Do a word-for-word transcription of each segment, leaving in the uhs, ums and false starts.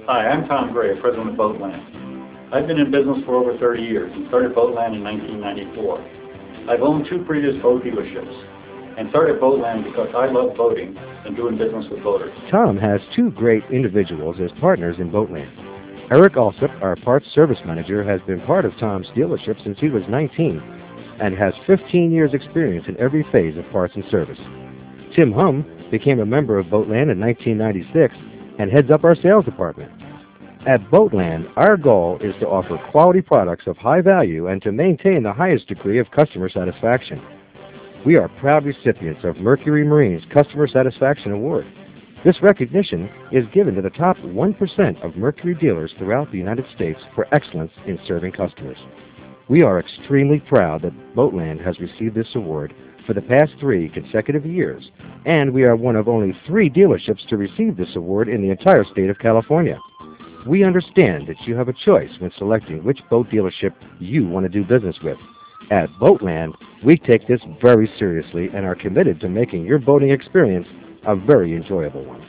Hi, I'm Tom Gray, president of Boatland. I've been in business for over thirty years and started Boatland in nineteen ninety-four. I've owned two previous boat dealerships and started Boatland because I love boating and doing business with boaters. Tom has two great individuals as partners in Boatland. Eric Alsop, our parts service manager, has been part of Tom's dealership since he was nineteen and has fifteen years experience in every phase of parts and service. Tim Hum became a member of Boatland in nineteen ninety-six and heads up our sales department. At Boatland, our goal is to offer quality products of high value and to maintain the highest degree of customer satisfaction. We are proud recipients of Mercury Marine's Customer Satisfaction Award. This recognition is given to the top one percent of Mercury dealers throughout the United States for excellence in serving customers. We are extremely proud that Boatland has received this award for the past three consecutive years, and we are one of only three dealerships to receive this award in the entire state of California. We understand that you have a choice when selecting which boat dealership you want to do business with. At Boatland, we take this very seriously and are committed to making your boating experience a very enjoyable one.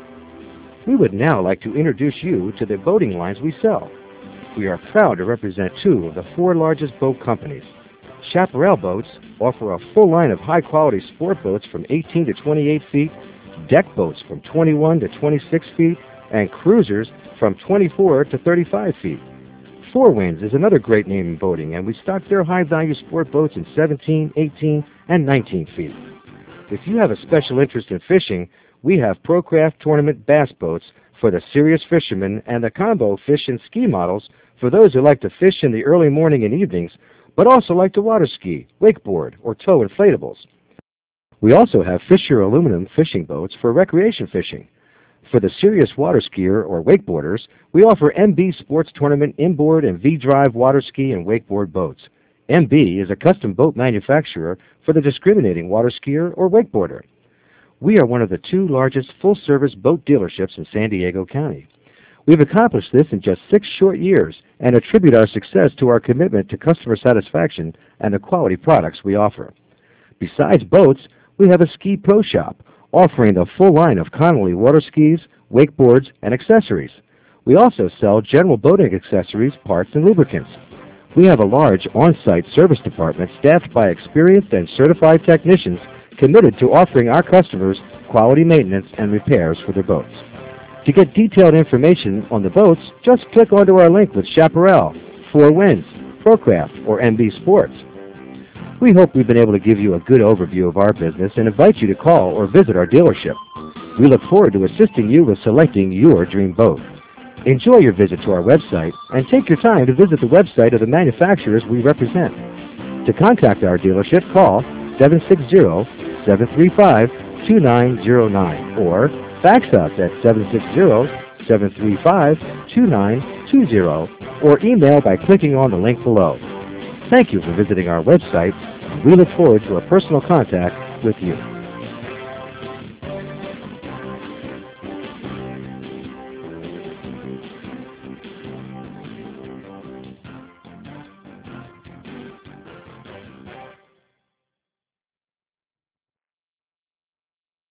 We would now like to introduce you to the boating lines we sell. We are proud to represent two of the four largest boat companies. Chaparral Boats offer a full line of high-quality sport boats from eighteen to twenty-eight feet, deck boats from twenty-one to twenty-six feet, and cruisers from twenty-four to thirty-five feet. Four Winds is another great name in boating, and we stock their high-value sport boats in seventeen, eighteen, and nineteen feet. If you have a special interest in fishing, we have Procraft Tournament bass boats for the serious fishermen and the combo fish and ski models for those who like to fish in the early morning and evenings, but also like to water ski, wakeboard, or tow inflatables. We also have Fisher aluminum fishing boats for recreation fishing. For the serious water skier or wakeboarders, we offer M B Sports Tournament inboard and V-Drive water ski and wakeboard boats. M B is a custom boat manufacturer for the discriminating water skier or wakeboarder. We are one of the two largest full-service boat dealerships in San Diego County. We've accomplished this in just six short years and attribute our success to our commitment to customer satisfaction and the quality products we offer. Besides boats, we have a ski pro shop offering the full line of Connolly water skis, wakeboards, and accessories. We also sell general boating accessories, parts, and lubricants. We have a large on-site service department staffed by experienced and certified technicians committed to offering our customers quality maintenance and repairs for their boats. To get detailed information on the boats, just click onto our link with Chaparral, Four Winds, Procraft, or M B Sports. We hope we've been able to give you a good overview of our business and invite you to call or visit our dealership. We look forward to assisting you with selecting your dream boat. Enjoy your visit to our website and take your time to visit the website of the manufacturers we represent. To contact our dealership, call seven six zero, seven three five, two nine zero nine or fax us at seven six zero, seven three five, two nine two zero or email by clicking on the link below. Thank you for visiting our website, and we look forward to a personal contact with you.